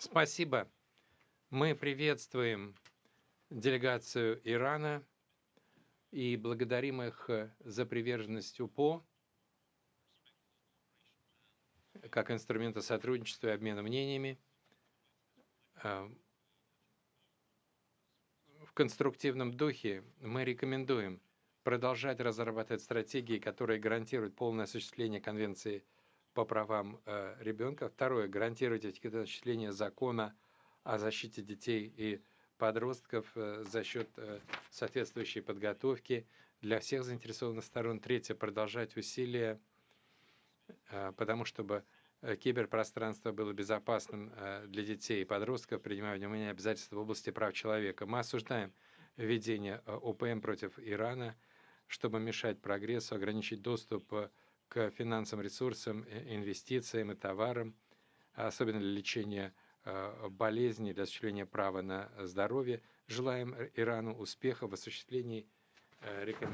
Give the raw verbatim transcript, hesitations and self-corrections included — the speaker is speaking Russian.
Спасибо. Мы приветствуем делегацию Ирана и благодарим их э, за приверженность УПО как инструмента сотрудничества и обмена мнениями. Э, В конструктивном духе мы рекомендуем продолжать разрабатывать стратегии, которые гарантируют полное осуществление Конвенции по правам э, ребенка. Второе, гарантировать эффективное осуществление закона о защите детей и подростков э, за счет э, соответствующей подготовки для всех заинтересованных сторон. Третье, продолжать усилия, э, потому чтобы э, киберпространство было безопасным э, для детей и подростков, принимая во внимание обязательства в области прав человека. Мы осуждаем введение э, ОПМ против Ирана, чтобы мешать прогрессу, ограничить доступ э, к финансовым ресурсам, э, инвестициям и товарам, особенно для лечения э, болезней, для осуществления права на здоровье. Желаем Ирану успеха в осуществлении э, рекомендаций